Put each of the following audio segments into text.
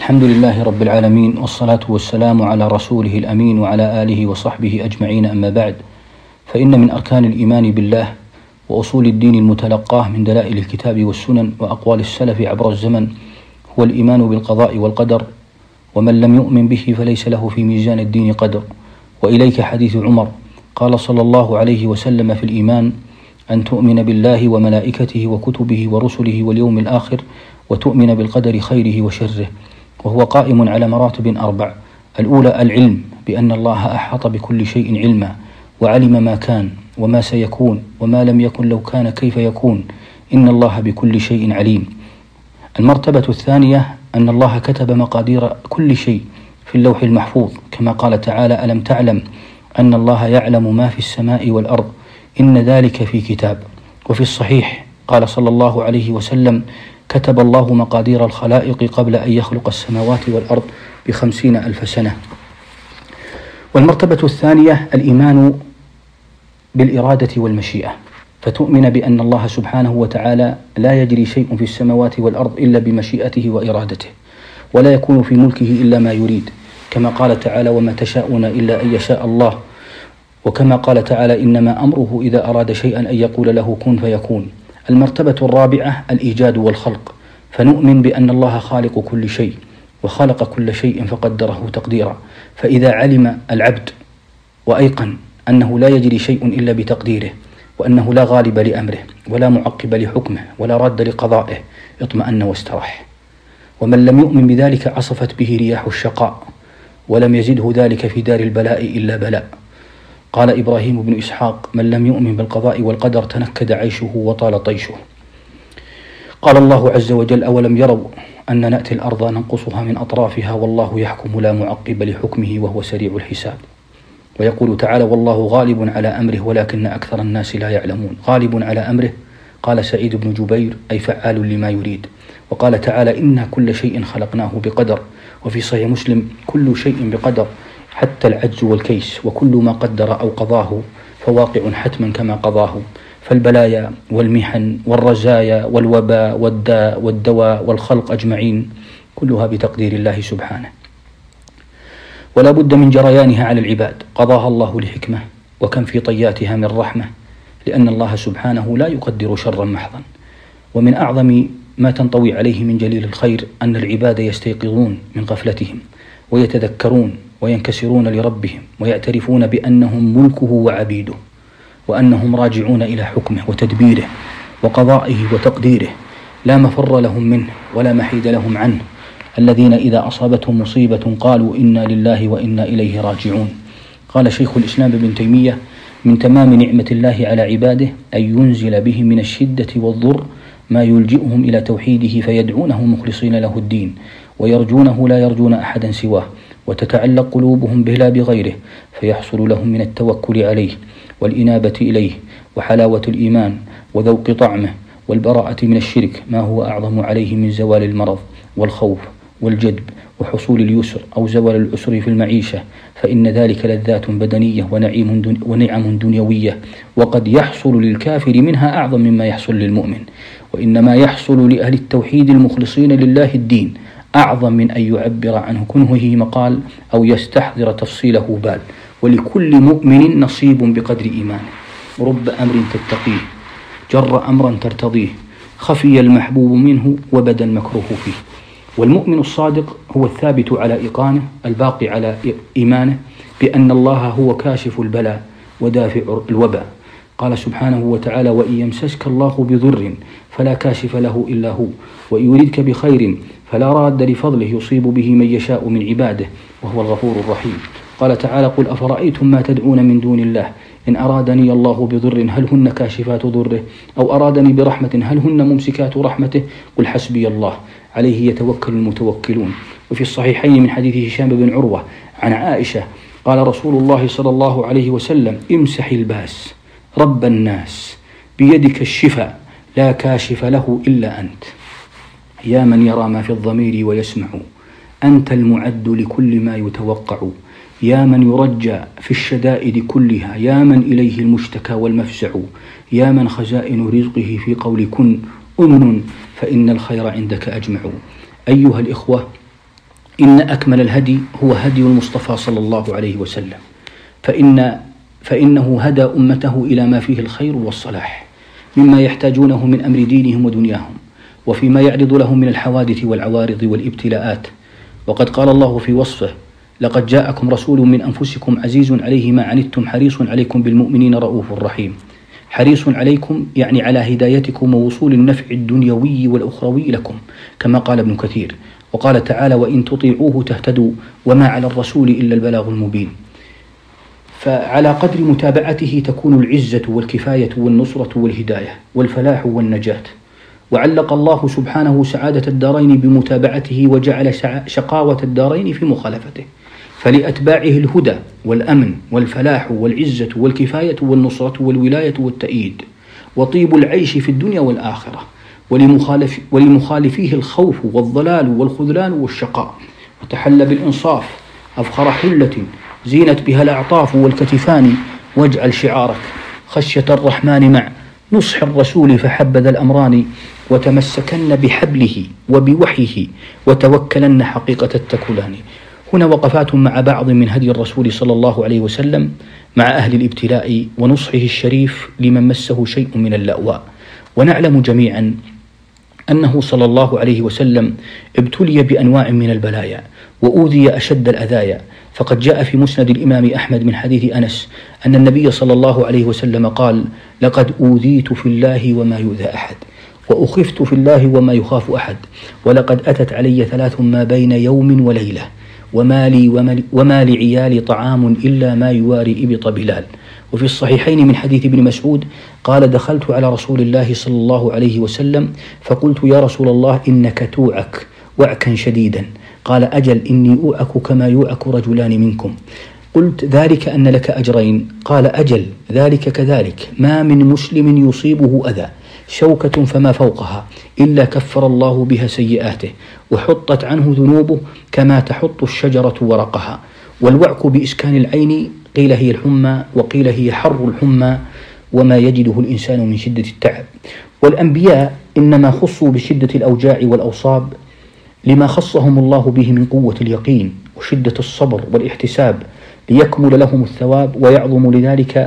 الحمد لله رب العالمين، والصلاة والسلام على رسوله الأمين وعلى آله وصحبه أجمعين. أما بعد، فإن من أركان الإيمان بالله وأصول الدين المتلقاه من دلائل الكتاب والسنن وأقوال السلف عبر الزمن هو الإيمان بالقضاء والقدر، ومن لم يؤمن به فليس له في ميزان الدين قدر. وإليك حديث عمر قال صلى الله عليه وسلم في الإيمان: أن تؤمن بالله وملائكته وكتبه ورسله واليوم الآخر، وتؤمن بالقدر خيره وشره. وهو قائم على مراتب 4: الأولى العلم بأن الله أحاط بكل شيء علما، وعلم ما كان وما سيكون وما لم يكن لو كان كيف يكون، إن الله بكل شيء عليم. المرتبة الثانية أن الله كتب مقادير كل شيء في اللوح المحفوظ، كما قال تعالى: ألم تعلم أن الله يعلم ما في السماء والأرض، إن ذلك في كتاب. وفي الصحيح قال صلى الله عليه وسلم: كتب الله مقادير الخلائق قبل أن يخلق السماوات والأرض ب50,000 سنة. والمرتبة الثانية الإيمان بالإرادة والمشيئة، فتؤمن بأن الله سبحانه وتعالى لا يجري شيء في السماوات والأرض إلا بمشيئته وإرادته، ولا يكون في ملكه إلا ما يريد، كما قال تعالى: وما تشاءون إلا أن يشاء الله. وكما قال تعالى: إنما أمره إذا أراد شيئا أن يقول له كن فيكون. المرتبة الرابعة الإيجاد والخلق، فنؤمن بأن الله خالق كل شيء، وخلق كل شيء فقدره تقديرا. فإذا علم العبد وأيقن أنه لا يجري شيء إلا بتقديره، وأنه لا غالب لأمره ولا معقب لحكمه ولا راد لقضائه، اطمأن واستراح. ومن لم يؤمن بذلك عصفت به رياح الشقاء، ولم يزده ذلك في دار البلاء إلا بلاء. قال إبراهيم بن إسحاق: من لم يؤمن بالقضاء والقدر تنكد عيشه وطال طيشه. قال الله عز وجل: أولم يروا أن نأتي الأرض ننقصها من أطرافها والله يحكم لا معقب لحكمه وهو سريع الحساب. ويقول تعالى: والله غالب على أمره ولكن أكثر الناس لا يعلمون. غالب على أمره قال سعيد بن جبير أي فعال لما يريد. وقال تعالى: إنا كل شيء خلقناه بقدر. وفي صحيح مسلم: كل شيء بقدر حتى العجز والكيس، وكل ما قدر أو قضاه فواقع حتما كما قضاه. فالبلايا والمحن والرزايا والوباء والداء والدواء والخلق أجمعين كلها بتقدير الله سبحانه، ولا بد من جريانها على العباد، قضاها الله لحكمة، وكم في طياتها من رحمة، لأن الله سبحانه لا يقدر شرا محضا. ومن أعظم ما تنطوي عليه من جليل الخير أن العباد يستيقظون من غفلتهم ويتذكرون وينكسرون لربهم ويعترفون بأنهم ملكه وعبيده، وأنهم راجعون إلى حكمه وتدبيره وقضائه وتقديره، لا مفر لهم منه ولا محيد لهم عنه. الذين إذا أصابتهم مصيبة قالوا إنا لله وإنا إليه راجعون. قال شيخ الإسلام ابن تيمية: من تمام نعمة الله على عباده أن ينزل بهم من الشدة والضر ما يلجئهم إلى توحيده، فيدعونه مخلصين له الدين ويرجونه لا يرجون أحدا سواه، وتتعلق قلوبهم به لا بغيره، فيحصل لهم من التوكل عليه والإنابة إليه وحلاوة الإيمان وذوق طعمه والبراءة من الشرك ما هو أعظم عليه من زوال المرض والخوف والجدب وحصول اليسر أو زوال العسر في المعيشة، فإن ذلك لذات بدنية ونعم دنيوية، وقد يحصل للكافر منها أعظم مما يحصل للمؤمن. وإنما يحصل لأهل التوحيد المخلصين لله الدين أعظم من أن يعبر عنه كنهه مقال أو يستحضر تفصيله بال. ولكل مؤمن نصيب بقدر إيمانه. رب أمر تتقيه جر أمرا ترتضيه، خفي المحبوب منه وبدا المكروه فيه. والمؤمن الصادق هو الثابت على إيقانه الباقي على إيمانه بأن الله هو كاشف البلاء ودافع الوباء. قال سبحانه وتعالى: وإن يمسسك الله بضر فلا كاشف له إلا هو، وإن يريدك بخير فلا راد لفضله يصيب به من يشاء من عباده وهو الغفور الرحيم. قال تعالى: قل أفرأيتم ما تدعون من دون الله إن أرادني الله بضر هل هن كاشفات ضره أو أرادني برحمة هل هن ممسكات رحمته قل حسبي الله عليه يتوكل المتوكلون. وفي الصحيحين من حديث هشام بن عروة عن عائشة قال رسول الله صلى الله عليه وسلم: امسح الباس رب الناس بيدك الشفاء لا كاشف له إلا أنت، يا من يرى ما في الضمير ويسمع، أنت المعد لكل ما يتوقع، يا من يرجى في الشدائد كلها، يا من إليه المشتكى والمفزع، يا من خزائن رزقه في قول كن أمن فإن الخير عندك أجمع. أيها الإخوة، إن أكمل الهدي هو هدي المصطفى صلى الله عليه وسلم، فإنه هدى أمته إلى ما فيه الخير والصلاح مما يحتاجونه من أمر دينهم ودنياهم، وفيما يعرض لهم من الحوادث والعوارض والابتلاءات. وقد قال الله في وصفه: لقد جاءكم رسول من أنفسكم عزيز عليه ما عنتم حريص عليكم بالمؤمنين رؤوف رحيم. حريص عليكم يعني على هدايتكم ووصول النفع الدنيوي والأخروي لكم، كما قال ابن كثير. وقال تعالى: وإن تطيعوه تهتدوا وما على الرسول إلا البلاغ المبين. فعلى قدر متابعته تكون العزة والكفاية والنصرة والهداية والفلاح والنجاة. وعلق الله سبحانه سعادة الدارين بمتابعته، وجعل شقاوة الدارين في مخالفته. فلأتباعه الهدى والأمن والفلاح والعزة والكفاية والنصرة والولاية والتأييد وطيب العيش في الدنيا والآخرة، ولمخالفيه الخوف والضلال والخذلان والشقاء. وتحل بالإنصاف أفخر حلة زينت بها الأعطاف والكتفان، واجعل شعارك خشية الرحمن مع نصح الرسول فحبذا الأمران، وتمسكن بحبله وبوحيه وتوكلن حقيقة التكلان. هنا وقفات مع بعض من هدي الرسول صلى الله عليه وسلم مع أهل الابتلاء ونصحه الشريف لمن مسه شيء من اللأواء. ونعلم جميعا أنه صلى الله عليه وسلم ابتلي بأنواع من البلايا وأوذي أشد الأذايا. فقد جاء في مسند الإمام أحمد من حديث أنس أن النبي صلى الله عليه وسلم قال: لقد أوذيت في الله وما يؤذى أحد، وأخفت في الله وما يخاف أحد، ولقد أتت علي 3 ما بين يوم وليلة، وما لعيالي طعام إلا ما يواري إبط بلال. وفي الصحيحين من حديث ابن مسعود قال: دخلت على رسول الله صلى الله عليه وسلم فقلت: يا رسول الله إنك توعك وعكا شديدا. قال: أجل إني أوعك كما يوعك رجلان منكم. قلت: ذلك أن لك أجرين. قال: أجل ذلك كذلك، ما من مسلم يصيبه أذى شوكة فما فوقها إلا كفر الله بها سيئاته وحطت عنه ذنوبه كما تحط الشجرة ورقها. والوعك بإسكان العين قيل هي الحمى، وقيل هي حر الحمى وما يجده الإنسان من شدة التعب. والأنبياء إنما خصوا بشدة الأوجاع والأوصاب لما خصهم الله به من قوة اليقين وشدة الصبر والاحتساب، ليكمل لهم الثواب ويعظم لذلك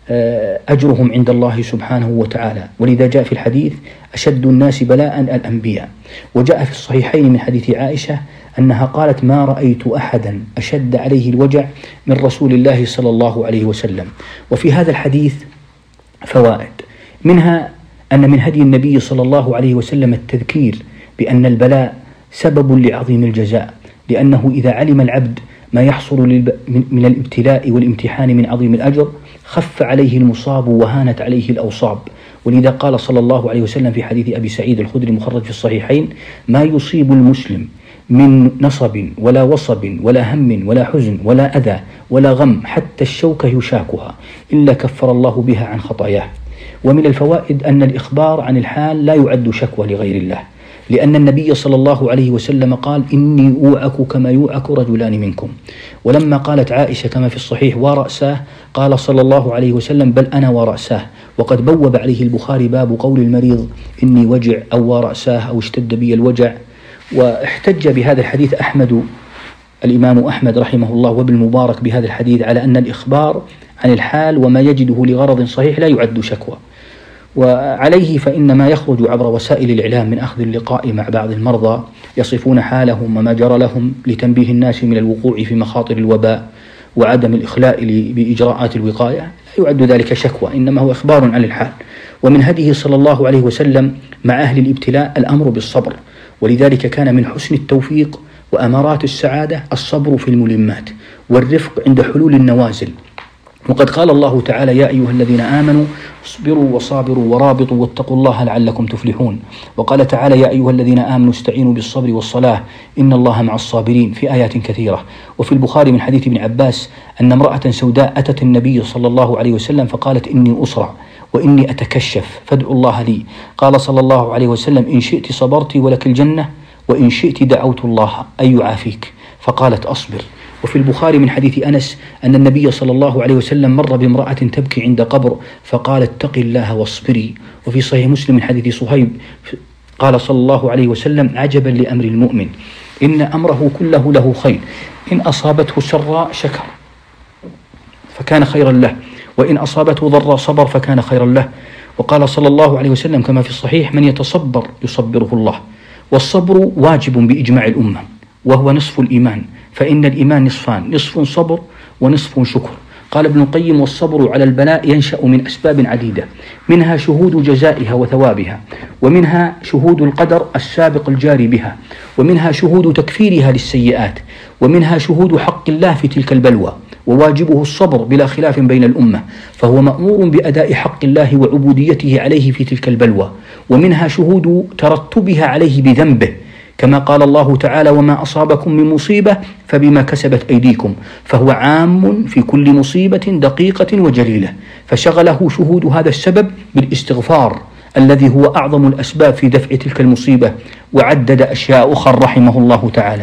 أجرهم عند الله سبحانه وتعالى. ولذا جاء في الحديث: أشد الناس بلاء الأنبياء. وجاء في الصحيحين من حديث عائشة أنها قالت: ما رأيت أحدا أشد عليه الوجع من رسول الله صلى الله عليه وسلم. وفي هذا الحديث فوائد، منها أن من هدي النبي صلى الله عليه وسلم التذكير بأن البلاء سبب لعظيم الجزاء، لأنه إذا علم العبد ما يحصل من الابتلاء والامتحان من عظيم الأجر خف عليه المصاب وهانت عليه الأوصاب. ولذا قال صلى الله عليه وسلم في حديث أبي سعيد الخدري مخرج في الصحيحين: ما يصيب المسلم من نصب ولا وصب ولا هم ولا حزن ولا أذى ولا غم حتى الشوكة يشاكها إلا كفر الله بها عن خطاياه. ومن الفوائد أن الإخبار عن الحال لا يعد شكوى لغير الله، لأن النبي صلى الله عليه وسلم قال: إني أوعك كما يوعك رجلان منكم. ولما قالت عائشة كما في الصحيح: ورأساه، قال صلى الله عليه وسلم: بل أنا ورأساه. وقد بوب عليه البخاري باب قول المريض: إني وجع أو ورأساه أو اشتد بي الوجع. واحتج بهذا الحديث الإمام أحمد رحمه الله وابن المبارك بهذا الحديث على أن الإخبار عن الحال وما يجده لغرض صحيح لا يعد شكوى. وعليه فإن ما يخرج عبر وسائل الإعلام من أخذ اللقاء مع بعض المرضى يصفون حالهم وما جرى لهم لتنبيه الناس من الوقوع في مخاطر الوباء وعدم الإخلاء بإجراءات الوقاية لا يعد ذلك شكوى، إنما هو إخبار عن الحال. ومن هديه صلى الله عليه وسلم مع أهل الابتلاء الأمر بالصبر، ولذلك كان من حسن التوفيق وأمارات السعادة الصبر في الملمات والرفق عند حلول النوازل. وقد قال الله تعالى: يا أيها الذين آمنوا اصبروا وصابروا ورابطوا واتقوا الله لعلكم تفلحون. وقال تعالى: يا أيها الذين آمنوا استعينوا بالصبر والصلاة إن الله مع الصابرين، في آيات كثيرة. وفي البخاري من حديث ابن عباس أن امرأة سوداء أتت النبي صلى الله عليه وسلم فقالت: إني أسرع وإني أتكشف فادعوا الله لي. قال صلى الله عليه وسلم: إن شئت صبرت ولك الجنة، وإن شئت دعوت الله أن يعافيك. فقالت: أصبر. وفي البخاري من حديث أنس أن النبي صلى الله عليه وسلم مر بامرأة تبكي عند قبر فقال: اتق الله واصبري. وفي صحيح مسلم من حديث صهيب قال صلى الله عليه وسلم: عجبا لأمر المؤمن إن أمره كله له خير، إن أصابته سراء شكر فكان خيرا له، وإن أصابته ضراء صبر فكان خيرا له. وقال صلى الله عليه وسلم كما في الصحيح: من يتصبر يصبره الله. والصبر واجب بإجماع الأمة، وهو نصف الإيمان، فإن الإيمان نصفان: نصف صبر ونصف شكر. قال ابن القيم: والصبر على البلاء ينشأ من أسباب عديدة، منها شهود جزائها وثوابها، ومنها شهود القدر السابق الجاري بها، ومنها شهود تكفيرها للسيئات، ومنها شهود حق الله في تلك البلوى، وواجبه الصبر بلا خلاف بين الأمة، فهو مأمور بأداء حق الله وعبوديته عليه في تلك البلوى. ومنها شهود ترتبها عليه بذنبه، كما قال الله تعالى: وما أصابكم من مصيبة فبما كسبت أيديكم، فهو عام في كل مصيبة دقيقة وجليلة، فشغله شهود هذا السبب بالاستغفار الذي هو أعظم الأسباب في دفع تلك المصيبة، وعدد أشياء أخرى رحمه الله تعالى.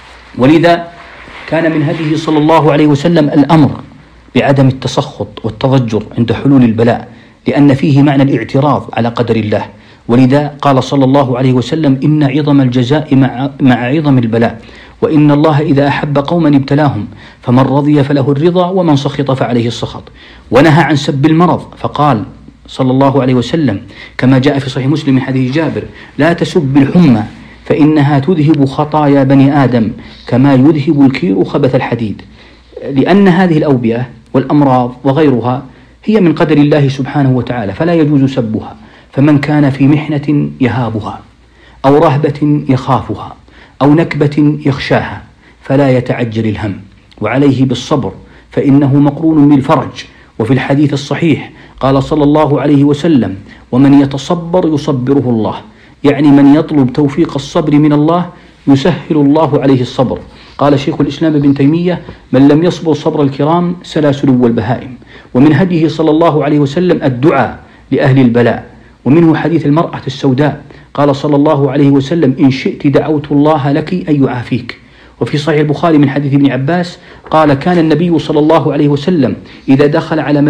ولذا كان من هديه صلى الله عليه وسلم الأمر بعدم التسخط والتضجر عند حلول البلاء، لأن فيه معنى الاعتراض على قدر الله. ولذا قال صلى الله عليه وسلم: إن عظم الجزاء مع عظم البلاء، وإن الله إذا أحب قوما ابتلاهم، فمن رضي فله الرضا ومن سخط فعليه السخط. ونهى عن سب المرض، فقال صلى الله عليه وسلم كما جاء في صحيح مسلم من حديث جابر: لا تسب الحمى فإنها تذهب خطايا بني آدم كما يذهب الكير خبث الحديد. لأن هذه الأوبئة والأمراض وغيرها هي من قدر الله سبحانه وتعالى، فلا يجوز سبها. فمن كان في محنة يهابها، أو رهبة يخافها، أو نكبة يخشاها، فلا يتعجل الهم، وعليه بالصبر، فإنه مقرون بالفرج. وفي الحديث الصحيح قال صلى الله عليه وسلم: ومن يتصبر يصبره الله، يعني من يطلب توفيق الصبر من الله يسهل الله عليه الصبر. قال شيخ الإسلام ابن تيمية: من لم يصبر صبر الكرام سلا سلو البهائم. ومن هديه صلى الله عليه وسلم الدعاء لأهل البلاء، ومنه حديث المرأة السوداء، قال صلى الله عليه وسلم: إن شئت دعوت الله لك أن يعافيك. وفي صحيح البخاري من حديث ابن عباس قال: كان النبي صلى الله عليه وسلم إذا دخل على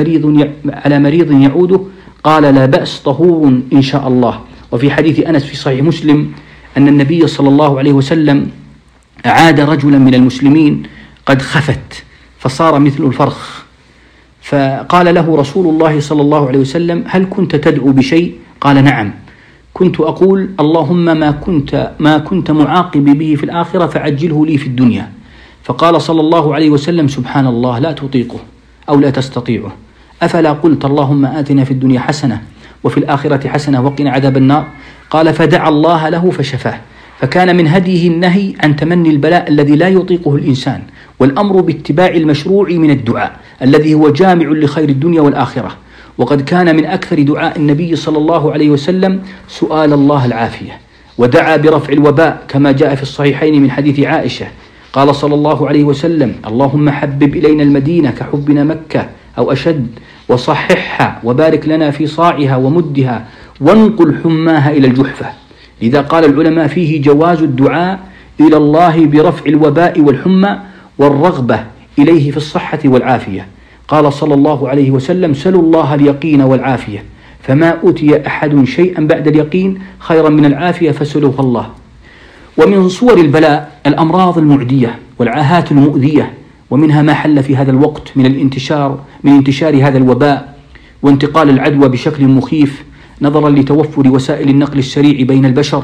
مريض يعوده قال: لا بأس، طهور إن شاء الله. وفي حديث أنس في صحيح مسلم أن النبي صلى الله عليه وسلم عاد رجلا من المسلمين قد خفت فصار مثل الفرخ، فقال له رسول الله صلى الله عليه وسلم: هل كنت تدعو بشيء؟ قال: نعم، كنت أقول: اللهم ما كنت معاقب به في الآخرة فعجله لي في الدنيا. فقال صلى الله عليه وسلم: سبحان الله، لا تطيقه أو لا تستطيعه، أفلا قلت اللهم آتنا في الدنيا حسنة وفي الآخرة حسنة وقنا عذاب النار؟ قال: فدعا الله له فشفاه. فكان من هديه النهي عن تمني البلاء الذي لا يطيقه الإنسان، والأمر باتباع المشروع من الدعاء الذي هو جامع لخير الدنيا والآخرة. وقد كان من أكثر دعاء النبي صلى الله عليه وسلم سؤال الله العافية، ودعا برفع الوباء كما جاء في الصحيحين من حديث عائشة قال صلى الله عليه وسلم: اللهم حبب إلينا المدينة كحبنا مكة أو أشد، وصححها وبارك لنا في صاعها ومدها، وانقل حماها إلى الجحفة. لذا قال العلماء فيه جواز الدعاء إلى الله برفع الوباء والحمى، والرغبة إليه في الصحة والعافية. قال صلى الله عليه وسلم: سلوا الله اليقين والعافية، فما أوتي أحد شيئا بعد اليقين خيرا من العافية فسلوه الله. ومن صور البلاء الأمراض المعدية والعاهات المؤذية، ومنها ما حل في هذا الوقت من انتشار هذا الوباء وانتقال العدوى بشكل مخيف نظرا لتوفر وسائل النقل السريع بين البشر،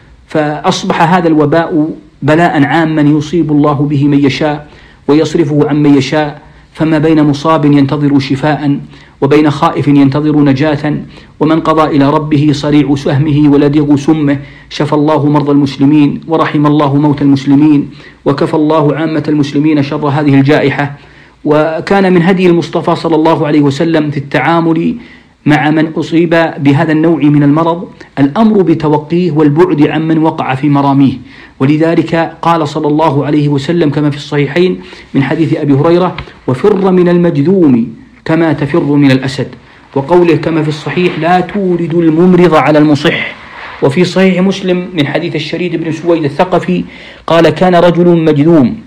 فأصبح هذا الوباء بلاء عاما يصيب الله به من يشاء ويصرفه عن من يشاء، فما بين مصاب ينتظر شفاء وبين خائف ينتظر نجاة، ومن قضى إلى ربه صريع سهمه ولدغ سمه. شفى الله مرضى المسلمين ورحم الله موتى المسلمين، وكفى الله عامة المسلمين شر هذه الجائحة. وكان من هدي المصطفى صلى الله عليه وسلم في التعامل مع من أصيب بهذا النوع من المرض الأمر بتوقيه والبعد عمن وقع في مراميه. ولذلك قال صلى الله عليه وسلم كما في الصحيحين من حديث أبي هريرة: وفر من المجذوم كما تفر من الأسد. وقوله كما في الصحيح: لا تورد الممرض على المصح. وفي صحيح مسلم من حديث الشريد بن سويد الثقفي قال: كان رجل مجذوم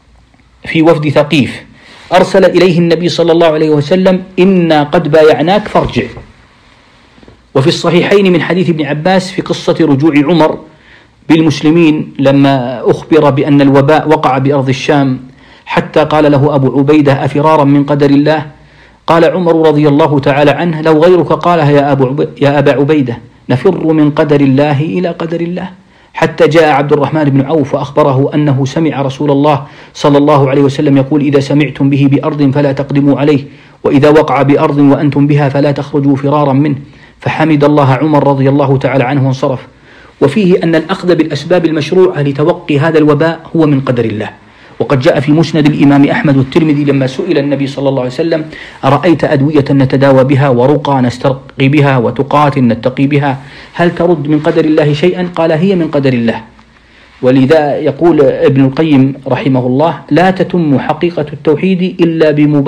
في وفد ثقيف، أرسل إليه النبي صلى الله عليه وسلم: إنا قد بايعناك فارجع. وفي الصحيحين من حديث ابن عباس في قصة رجوع عمر بالمسلمين لما أخبر بأن الوباء وقع بأرض الشام، حتى قال له أبو عبيدة: أفرارا من قدر الله؟ قال عمر رضي الله تعالى عنه: لو غيرك قالها يا أبا عبيدة، نفر من قدر الله إلى قدر الله. حتى جاء عبد الرحمن بن عوف فأخبره أنه سمع رسول الله صلى الله عليه وسلم يقول: إذا سمعتم به بأرض فلا تقدموا عليه، وإذا وقع بأرض وأنتم بها فلا تخرجوا فرارا منه. فحمد الله عمر رضي الله تعالى عنه وانصرف. وفيه أن الأخذ بالأسباب المشروعة لتوقي هذا الوباء هو من قدر الله. وقد جاء في مسند الإمام أحمد والترمذي لما سئل النبي صلى الله عليه وسلم: أرأيت أدوية نتداوى بها ورقى نسترقي بها وتقات نتقي بها، هل ترد من قدر الله شيئا؟ قال: هي من قدر الله. ولذا يقول ابن القيم رحمه الله: لا تتم حقيقة التوحيد إلا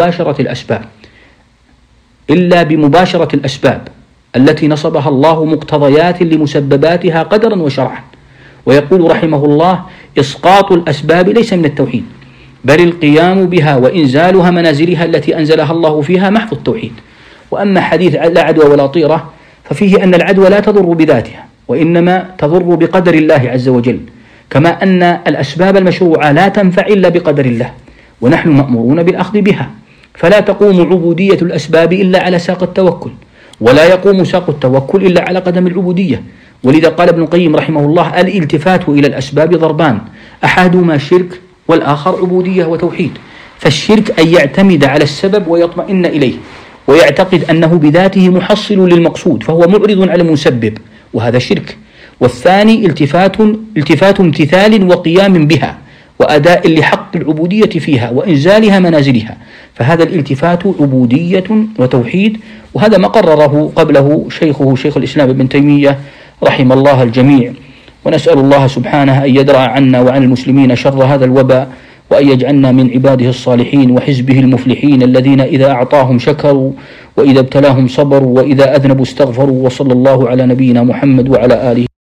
بمباشرة الأسباب التي نصبها الله مقتضيات لمسبباتها قدرا وشرعا. ويقول رحمه الله: إسقاط الأسباب ليس من التوحيد، بل القيام بها وإنزالها منازلها التي أنزلها الله فيها محض التوحيد. وأما حديث لا عدوى ولا طيرة ففيه أن العدوى لا تضر بذاتها، وإنما تضر بقدر الله عز وجل، كما أن الأسباب المشروعة لا تنفع إلا بقدر الله، ونحن مأمورون بالأخذ بها. فلا تقوم عبودية الأسباب إلا على ساق التوكل، ولا يقوم ساق التوكل إلا على قدم العبودية. ولذا قال ابن القيم رحمه الله: الالتفات إلى الأسباب ضربان، أحدهما شرك والآخر عبودية وتوحيد. فالشرك أن يعتمد على السبب ويطمئن إليه ويعتقد أنه بذاته محصل للمقصود، فهو معرض على المسبب، وهذا شرك. والثاني التفات امتثال وقيام بها وأداء لحق العبودية فيها وإنزالها منازلها، فهذا الالتفات عبودية وتوحيد. وهذا ما قرره قبله شيخه شيخ الإسلام ابن تيمية رحم الله الجميع. ونسأل الله سبحانه أن يدرع عنا وعن المسلمين شر هذا الوباء، وأن يجعلنا من عباده الصالحين وحزبه المفلحين الذين إذا أعطاهم شكروا، وإذا ابتلاهم صبروا، وإذا أذنبوا استغفروا. وصلى الله على نبينا محمد وعلى آله.